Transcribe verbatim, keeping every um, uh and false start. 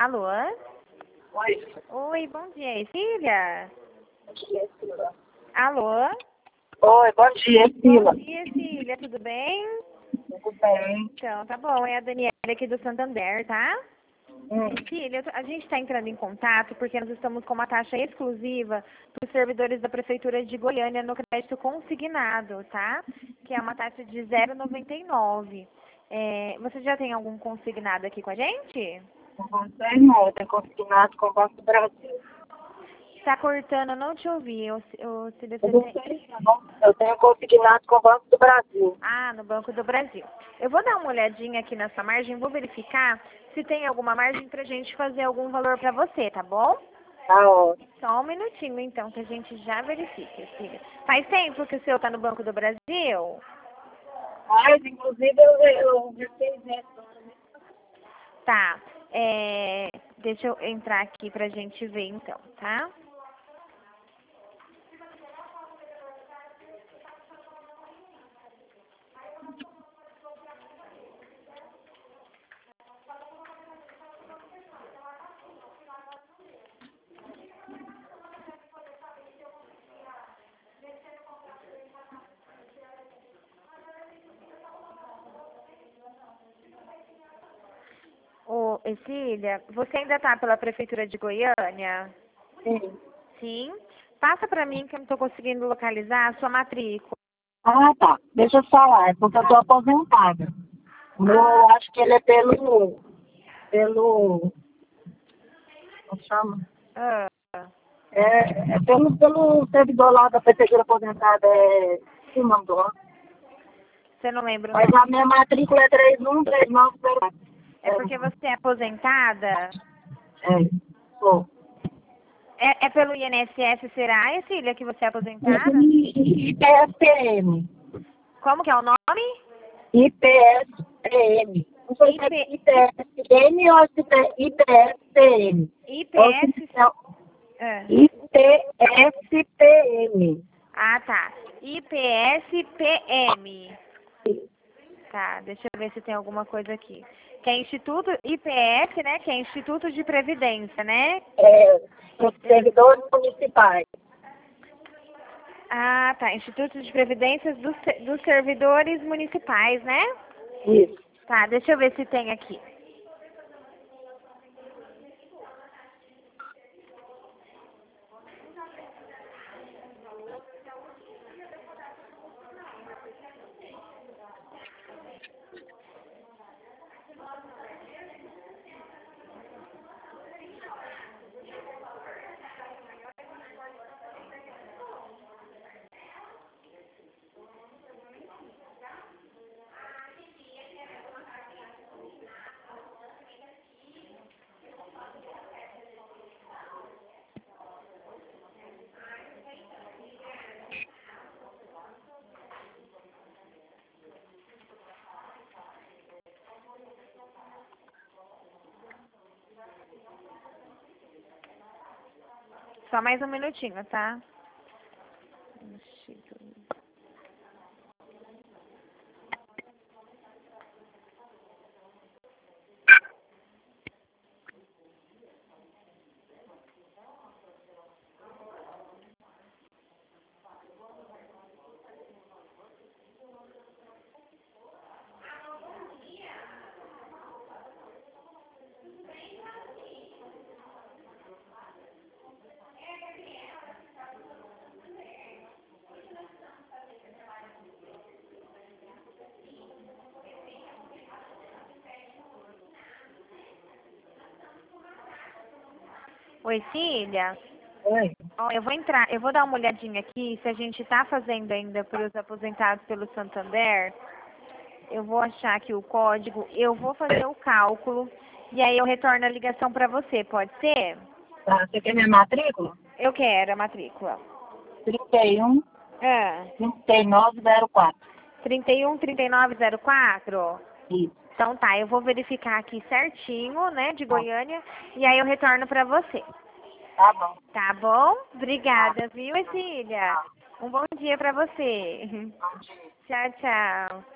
Alô? Oi. Oi, bom dia, é Cília? Bom dia, Sila. Alô? Oi, bom dia, Sila. Bom dia, Cília, tudo bem? Tudo bem? Então, tá bom, é a Daniela aqui do Santander, tá? Hum. Cília, eu tô- a gente está entrando em contato porque nós estamos com uma taxa exclusiva para os servidores da Prefeitura de Goiânia no crédito consignado, tá? Que é uma taxa de zero vírgula noventa e nove. É, você já tem algum consignado aqui com a gente? Com você, não, eu tenho consignado com o Banco do Brasil. Tá cortando, eu não te ouvi. Eu, eu, Cília, Eu você não tem... sei, tá bom? Eu tenho consignado com o Banco do Brasil. Ah, no Banco do Brasil. Eu vou dar uma olhadinha aqui nessa margem, vou verificar se tem alguma margem pra gente fazer algum valor pra você, tá bom? Tá ótimo. Só um minutinho, então, que a gente já verifica, filha. Faz tempo que o seu tá no Banco do Brasil? Mas, inclusive, eu, eu já fiz isso. Tá. É, deixa eu entrar aqui pra gente ver, então, tá? Ô, Cecília, você ainda tá pela Prefeitura de Goiânia? Sim. Sim. Passa pra mim que eu não tô conseguindo localizar a sua matrícula. Ah, tá. Deixa eu falar, é porque eu tô aposentada. Eu acho que ele é pelo... Pelo... Como chama? Ah, É, é pelo, pelo servidor lá da Prefeitura Aposentada, é... Que nome do ano? você não lembra o Mas nome? a minha matrícula é três um três nove zero quatro. É porque você é aposentada? É, sou. É, é pelo I N S S, será, Cecília, que você é aposentada? I P S P M. Como que é o nome? I P S P M. Não sei se é IP, I P S P M ou se é I P S P M. Ou se IPS. é Ah, I P S P M. ah, tá. I P S P M. Tá, deixa eu ver se tem alguma coisa aqui. Que é Instituto I P S, né? Que é Instituto de Previdência, né? É, para os servidores municipais. Ah, tá. Instituto de Previdência dos, se- dos Servidores Municipais, né? Isso. Tá, deixa eu ver se tem aqui. Só mais um minutinho, tá? Oi, Cília. Oi. Ó, eu vou entrar, eu vou dar uma olhadinha aqui se a gente tá fazendo ainda para os aposentados pelo Santander. Eu vou achar aqui o código, eu vou fazer o cálculo e aí eu retorno a ligação para você, pode ser? Tá, você quer minha matrícula? Eu quero a matrícula. trinta e um, Ah, trinta e nove zero quatro. trinta e um, trinta e nove zero quatro? Isso. Então tá, eu vou verificar aqui certinho, né, de Tá, Goiânia, e aí eu retorno para você. tá bom. Tá bom? Tá, Obrigada, viu, Cecília? tá. Um bom dia para você. Bom dia. Tchau, tchau.